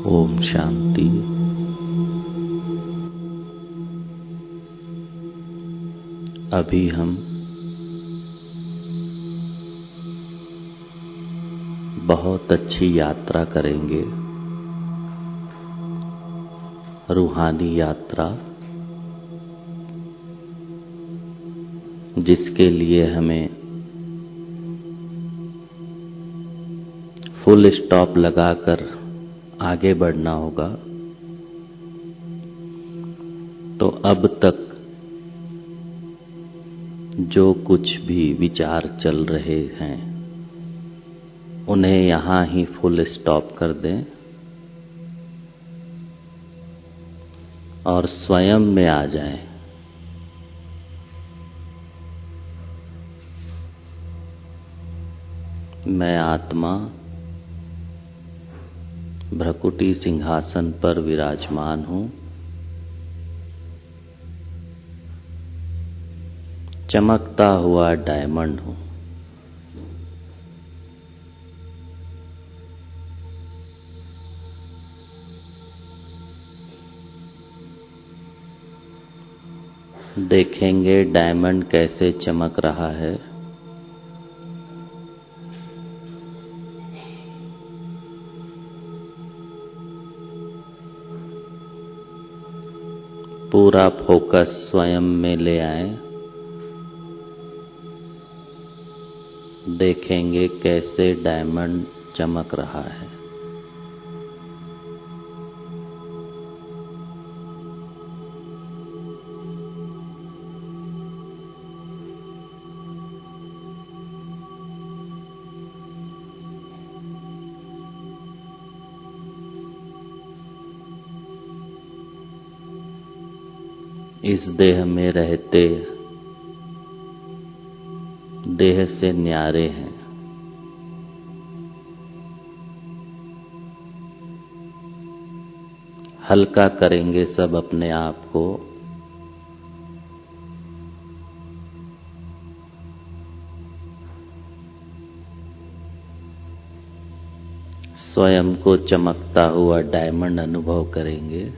ओम शांति। अभी हम बहुत अच्छी यात्रा करेंगे, रूहानी यात्रा, जिसके लिए हमें फुल स्टॉप लगाकर आगे बढ़ना होगा। तो अब तक जो कुछ भी विचार चल रहे हैं उन्हें यहाँ ही फुल स्टॉप कर दें और स्वयं में आ जाएं। मैं आत्मा भ्रकुटी सिंहासन पर विराजमान हूँ। चमकता हुआ डायमंड हूँ। देखेंगे डायमंड कैसे चमक रहा है। पूरा फोकस स्वयं में ले आए। देखेंगे कैसे डायमंड चमक रहा है। इस देह में रहते देह से न्यारे हैं। हल्का करेंगे सब अपने आप को। स्वयं को चमकता हुआ डायमंड अनुभव करेंगे।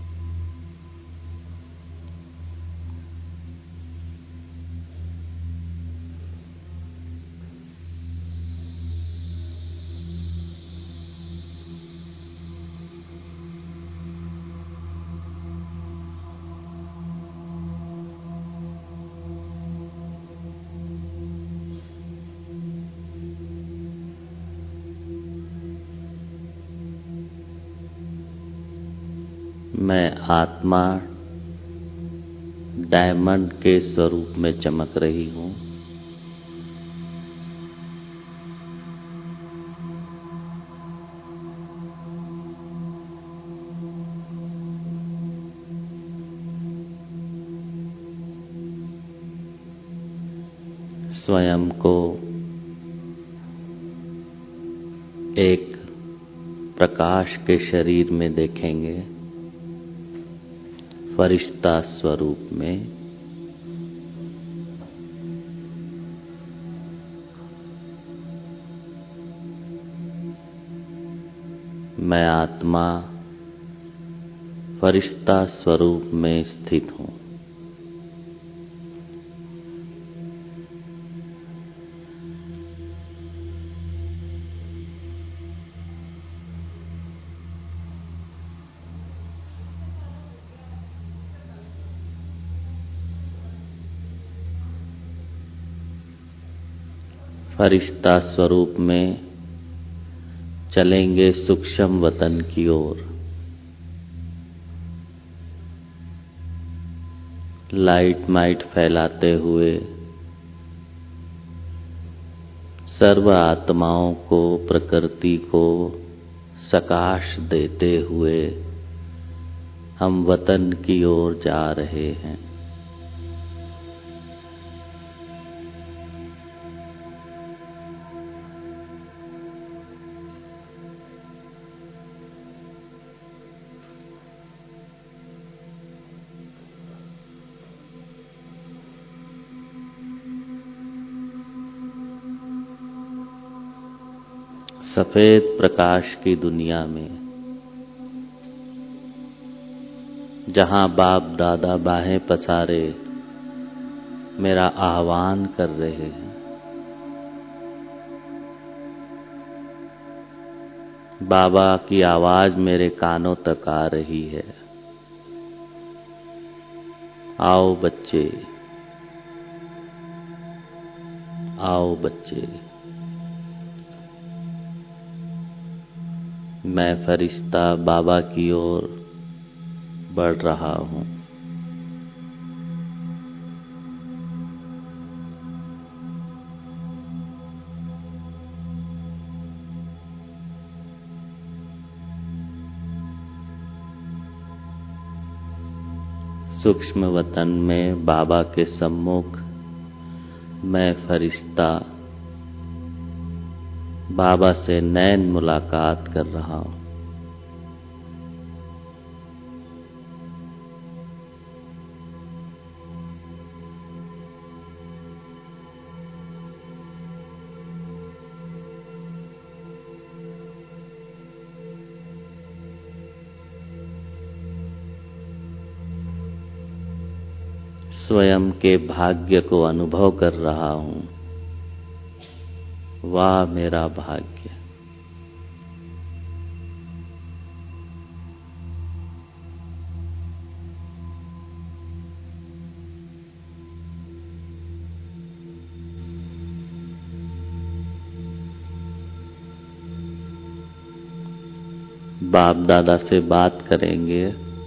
मैं आत्मा डायमंड के स्वरूप में चमक रही हूँ। स्वयं को एक प्रकाश के शरीर में देखेंगे, फरिश्ता स्वरूप में। मैं आत्मा फरिश्ता स्वरूप में स्थित हूँ। फरिश्ता स्वरूप में चलेंगे सूक्ष्म वतन की ओर। लाइट माइट फैलाते हुए सर्व आत्माओं को, प्रकृति को सकाश देते हुए हम वतन की ओर जा रहे हैं। सफेद प्रकाश की दुनिया में जहां बाप दादा बाहें पसारे मेरा आह्वान कर रहे हैं। बाबा की आवाज मेरे कानों तक आ रही है। आओ बच्चे, आओ बच्चे। मैं फरिश्ता बाबा की ओर बढ़ रहा हूं। सूक्ष्म वतन में बाबा के सम्मुख मैं फरिश्ता बाबा से नैन मुलाकात कर रहा हूं। स्वयं के भाग्य को अनुभव कर रहा हूं। वाह मेरा भाग्य। बाप दादा से बात करेंगे।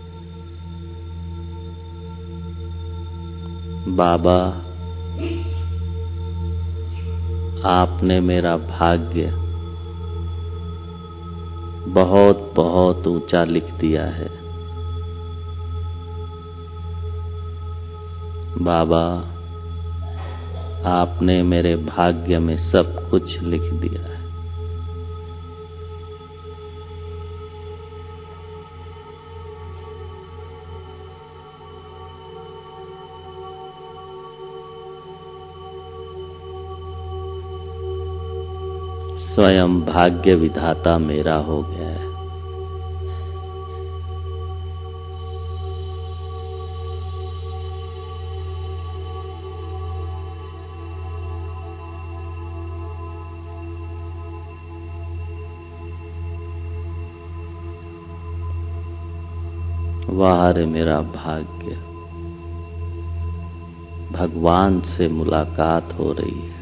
बाबा, आपने मेरा भाग्य बहुत बहुत ऊंचा लिख दिया है। बाबा, आपने मेरे भाग्य में सब कुछ लिख दिया है। स्वयं भाग्य विधाता मेरा हो गया है। वाह रे मेरा भाग्य। भगवान से मुलाकात हो रही है।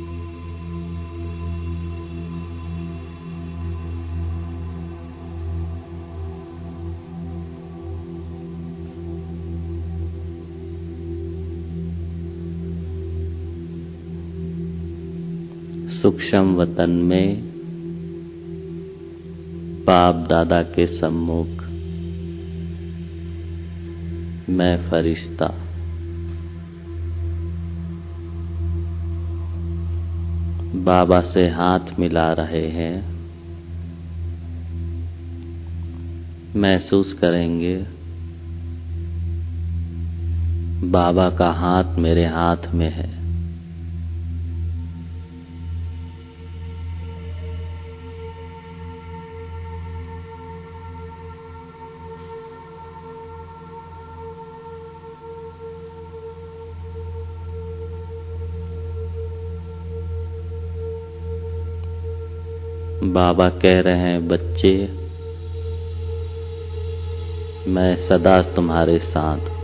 सूक्ष्म वतन में बाप दादा के सम्मुख मैं फरिश्ता बाबा से हाथ मिला रहे हैं। महसूस करेंगे बाबा का हाथ मेरे हाथ में है। बाबा कह रहे हैं, बच्चे, मैं सदा तुम्हारे साथ हूं।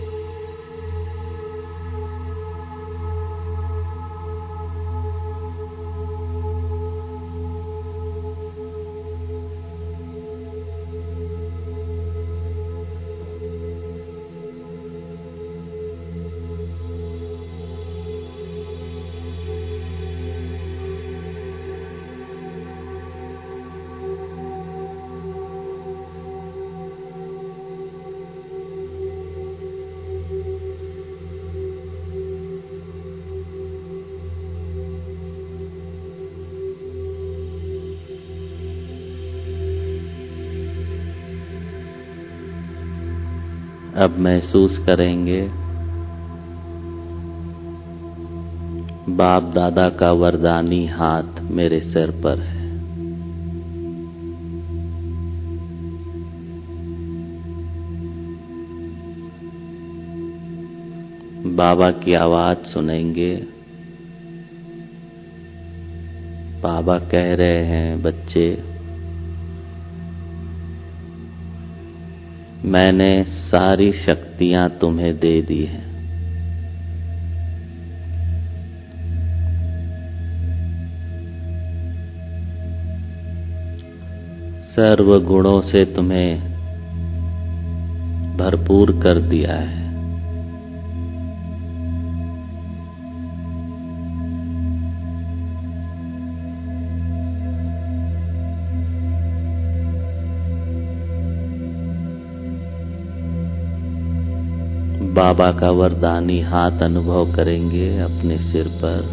अब महसूस करेंगे बाप दादा का वरदानी हाथ मेरे सिर पर है। बाबा की आवाज सुनेंगे। बाबा कह रहे हैं, बच्चे मैंने सारी शक्तियां तुम्हें दे दी हैं। सर्व गुणों से तुम्हें भरपूर कर दिया है। बाबा का वरदानी हाथ अनुभव करेंगे अपने सिर पर।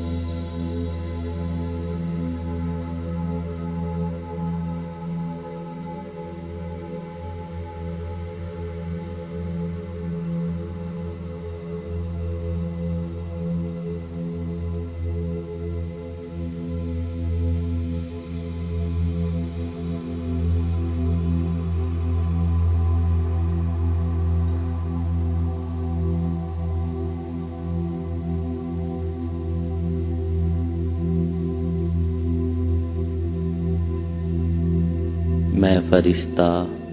मैं फरिश्ता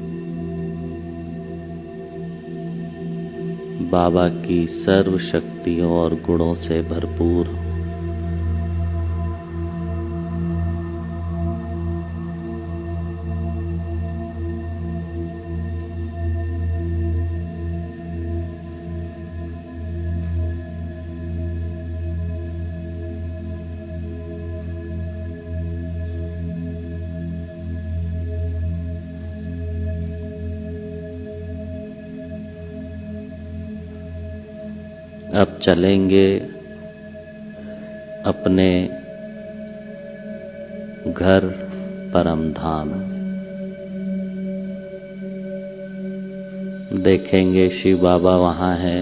बाबा की सर्व शक्तियों और गुणों से भरपूर हूं। अब चलेंगे अपने घर परम धाम। देखेंगे शिव बाबा वहाँ है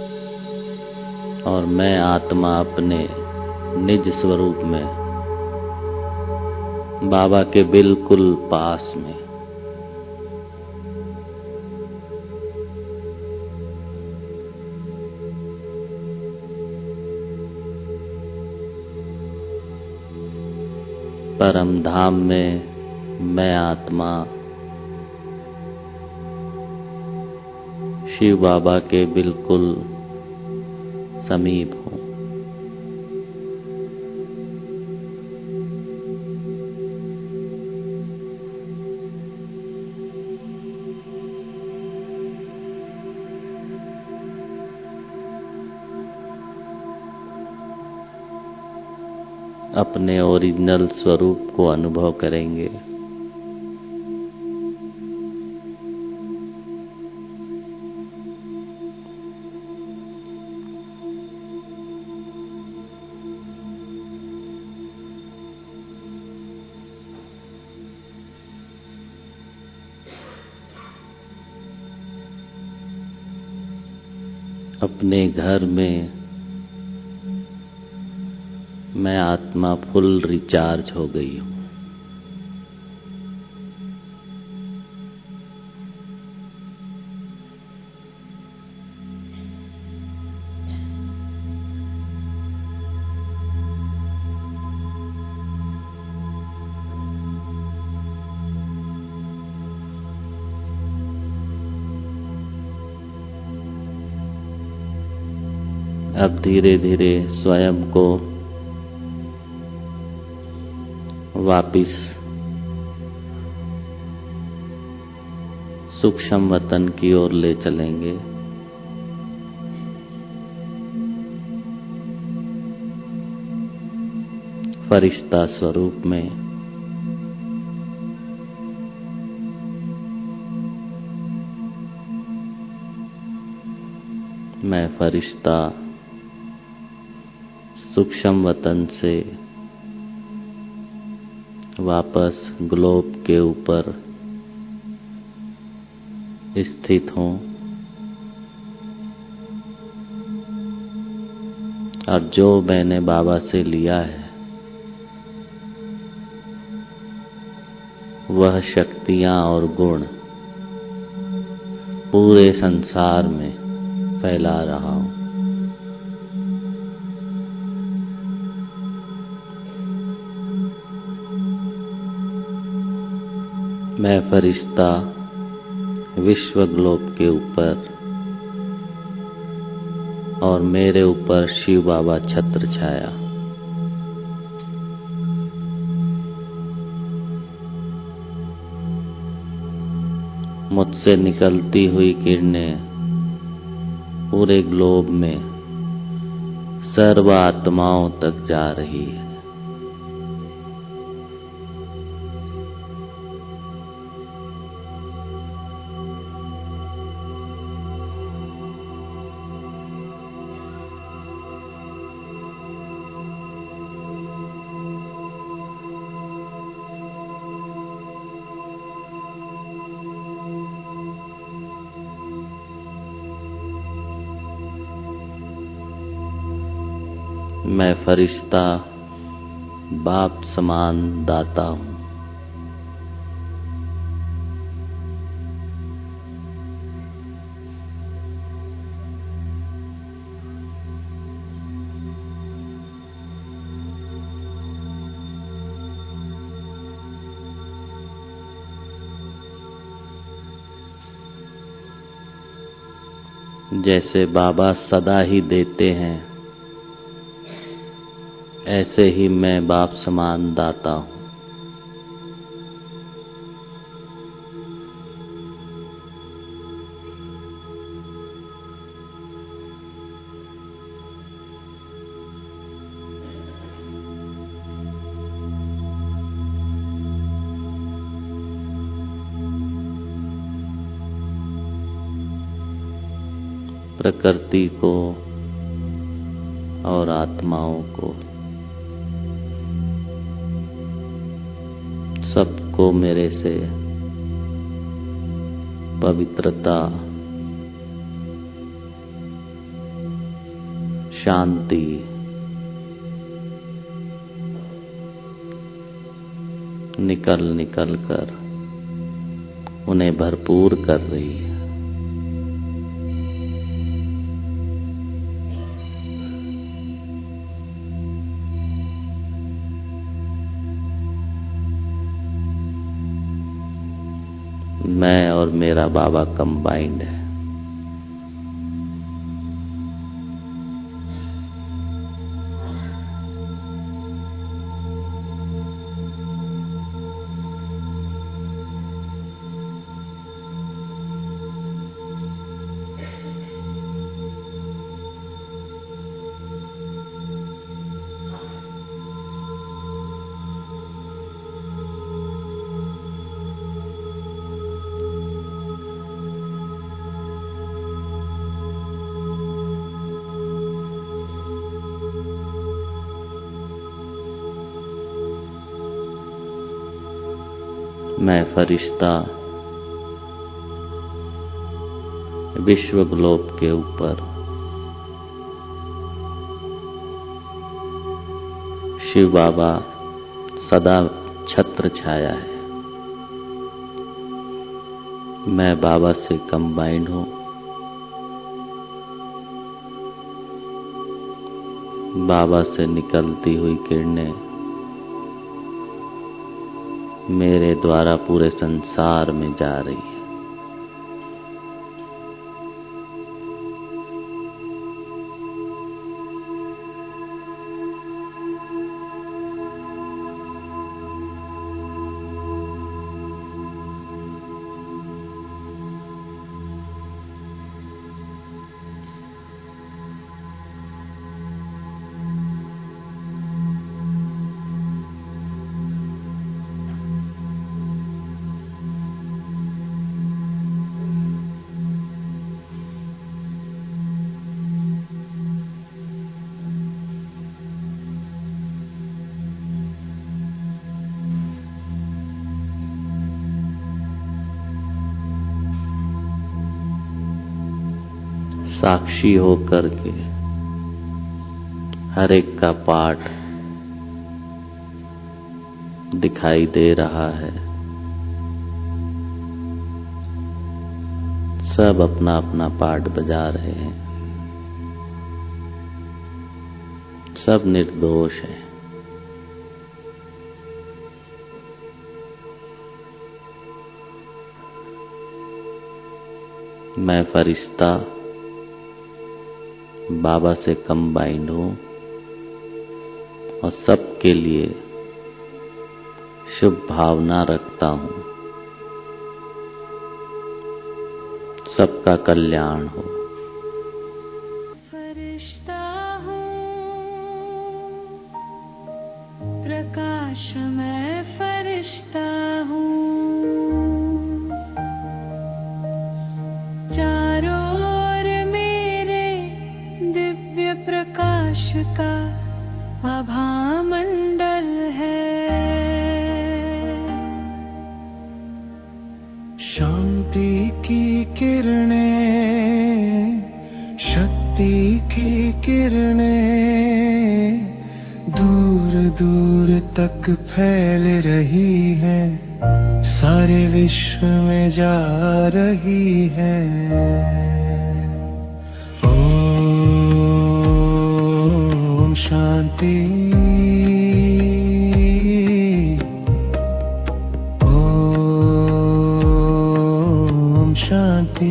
और मैं आत्मा अपने निज स्वरूप में बाबा के बिल्कुल पास में। परम धाम में मैं आत्मा शिव बाबा के बिल्कुल समीप हूँ। अपने ओरिजिनल स्वरूप को अनुभव करेंगे। अपने घर में मैं आत्मा फुल रिचार्ज हो गई हूँ। अब धीरे धीरे स्वयं को वापिस सूक्ष्म वतन की ओर ले चलेंगे। फरिश्ता स्वरूप में मैं फरिश्ता सूक्ष्म वतन से वापस ग्लोब के ऊपर स्थित हूँ और जो मैंने बाबा से लिया है वह शक्तियाँ और गुण पूरे संसार में फैला रहा हूँ। मैं फरिश्ता विश्व ग्लोब के ऊपर और मेरे ऊपर शिव बाबा छत्र छाया। मुझसे निकलती हुई किरणें पूरे ग्लोब में सर्व आत्माओं तक जा रही है। मैं फरिश्ता बाप समान दाता हूँ। जैसे बाबा सदा ही देते हैं, ऐसे ही मैं बाप समान दाता हूँ। प्रकृति को और आत्माओं को सबको मेरे से पवित्रता, शांति, निकल निकल कर उन्हें भरपूर कर रही है। मैं और मेरा बाबा कंबाइंड है। मैं फरिश्ता विश्व ग्लोब के ऊपर शिव बाबा सदा छत्र छाया है। मैं बाबा से कंबाइंड हूँ। बाबा से निकलती हुई किरणें मेरे द्वारा पूरे संसार में जा रही है। साक्षी होकर के हर एक का पाठ दिखाई दे रहा है। सब अपना अपना पाठ बजा रहे हैं। सब निर्दोष हैं। मैं फरिश्ता बाबा से कंबाइंड हूँ और सबके लिए शुभ भावना रखता हूँ। सबका कल्याण हो। फरिश्ता हूँ, प्रकाश मैं फरिश्ता हूँ, चारों ओर मेरे दिव्य प्रकाश का आभामंडल है। शांति की किरणें, शक्ति की किरणें दूर दूर तक फैल रही है, सारे विश्व में जा रही है। ओम शांति, शांति।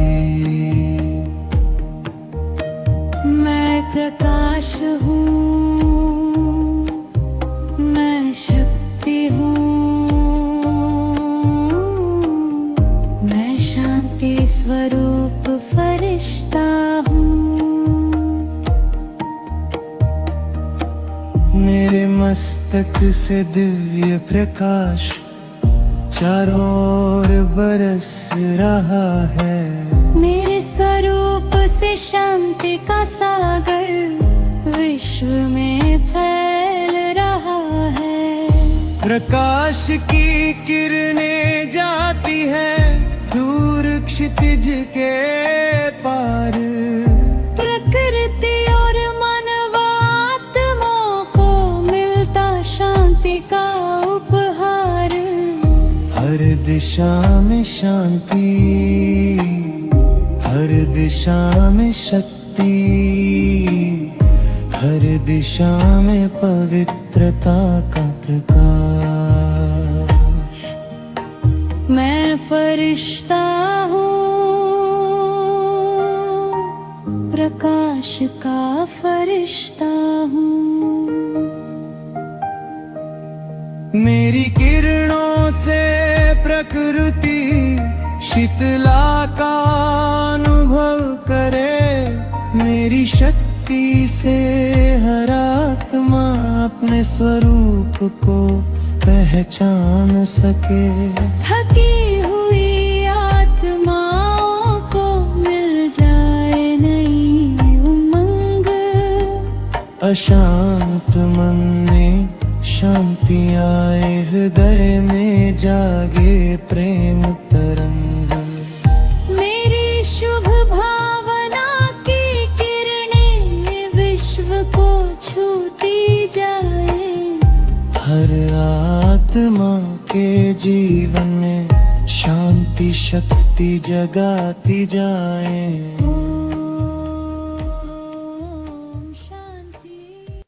मैं प्रकाश हूँ, मैं शक्ति हूँ, मैं शांति स्वरूप फरिश्ता हूँ। मेरे मस्तक से दिव्य प्रकाश चारों ओर बरस रहा है। मेरे स्वरूप से शांति का सागर विश्व में फैल रहा है। प्रकाश की किरणें जाती है दूर क्षितिज के पार। प्रकृति और मानवात्माओं को मिलता शांति का उपहार। हर दिशा में शांति, हर दिशा में शक्ति, हर दिशा में पवित्रता का प्रकाश। मैं फरिश्ता हूँ, प्रकाश का फरिश्ता हूँ। मेरी किरणों से प्रकृति शीतला का अनुभव करे। मेरी शक्ति से हर आत्मा अपने स्वरूप को पहचान सके। थकी हुई आत्माओं को मिल जाए नई उमंग। अशांत मन में शांति आए, हृदय में जागे प्रेम तरंग। मेरी शुभ भावना की किरणें विश्व को छूती जाए। हर आत्मा के जीवन में शांति शक्ति जगाती जाए।